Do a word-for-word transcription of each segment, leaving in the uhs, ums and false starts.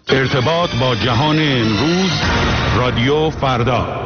ارتباط با جهان امروز، رادیو فردا.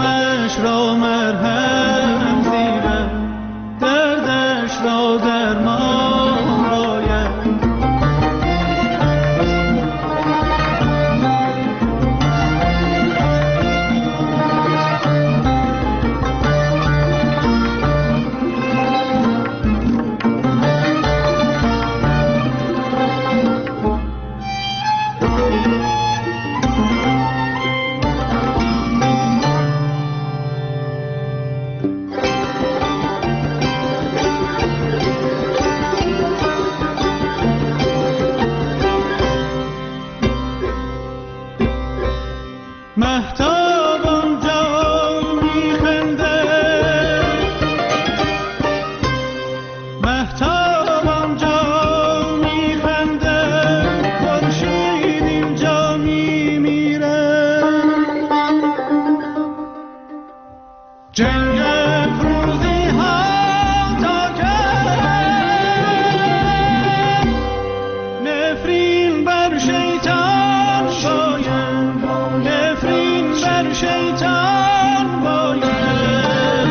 دردش را مرهم زیرد، دردش را درمان باید. مهتاب آنجا میخنده، مهتاب آنجا میخنده، خورشید اینجا میمیره. جنگ افروزی ها تا که نفرین بر شیطان باید، نفرین بر شیطان باید.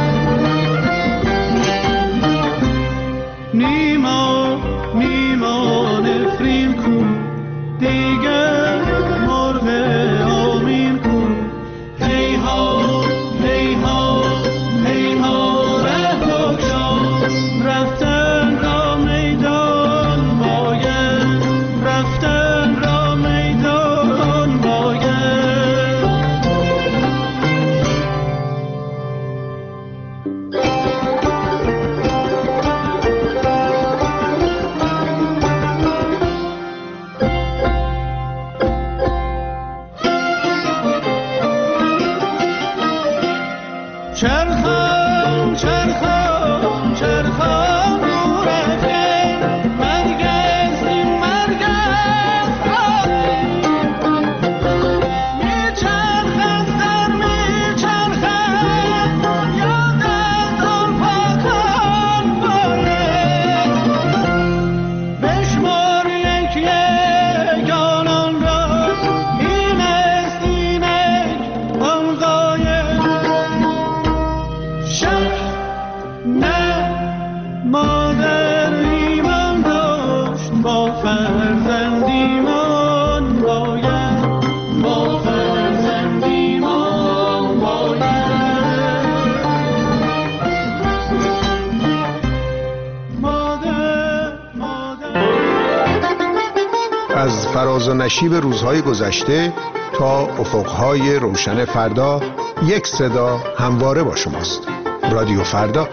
نیما نیما نفرین کن دیگر، مرغ آمین کن. هیها هیها هیها ره بگشا، رفتن را میدان باید، رفتن را میدان باید. چرخان چرخان چرخان مورفه، مرگ است این مرگ است راهی. میچرخد سر میچرخد، یاد از آن پاکان باید. بشمار یک یک آنان را، این است اینک آن غایب. شک نه مادر ایمان داشت، با فرزند ایمان باید، با فرزند ایمان باید. مادر مادر از فراز و نشیب روزهای گذشته تا افقهای روشن فردا، یک صدا همواره با شماست. رادیو فردا.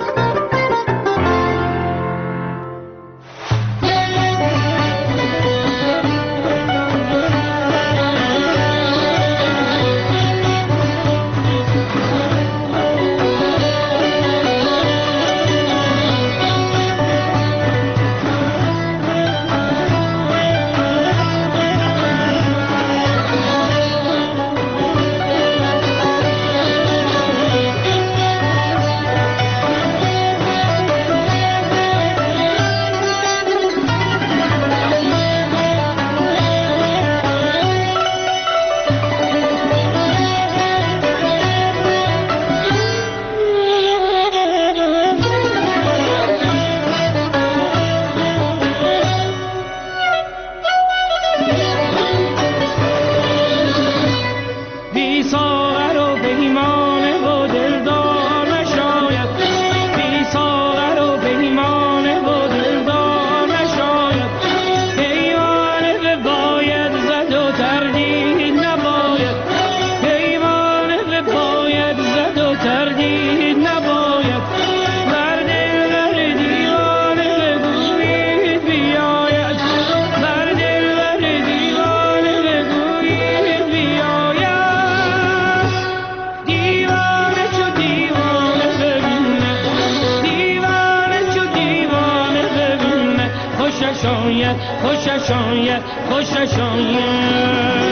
خوشش آید خوشش آید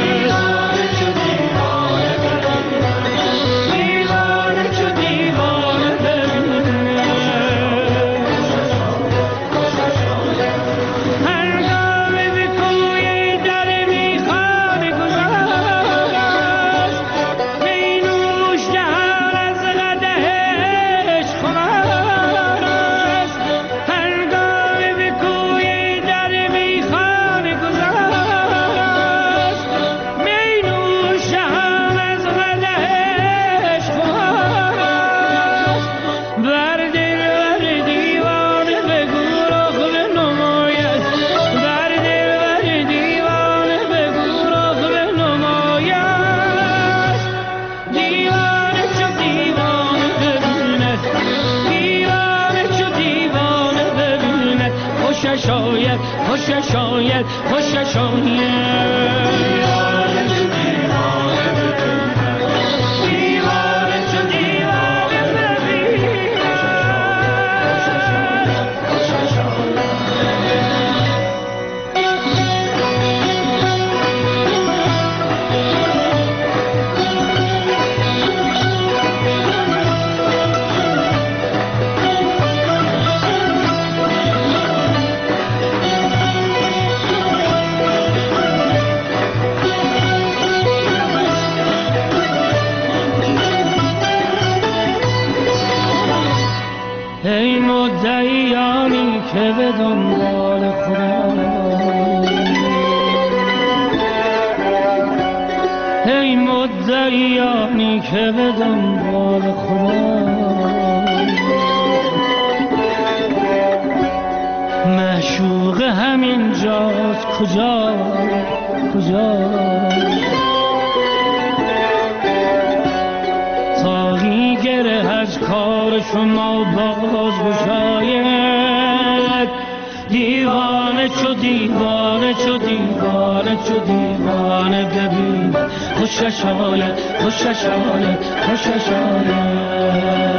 Yeah. آید خوشش آید خوشش آید ای مدعیانی که به دنبال خدا ای مدعیانی که به دنبال خدا معشوق همین جاست کجا کجا تاقی گره از کار شما باز بشاید دیوانه چو دیوانه چو دیوانه چو دیوانه ببین خوشش آید خوشش آید خوشش آید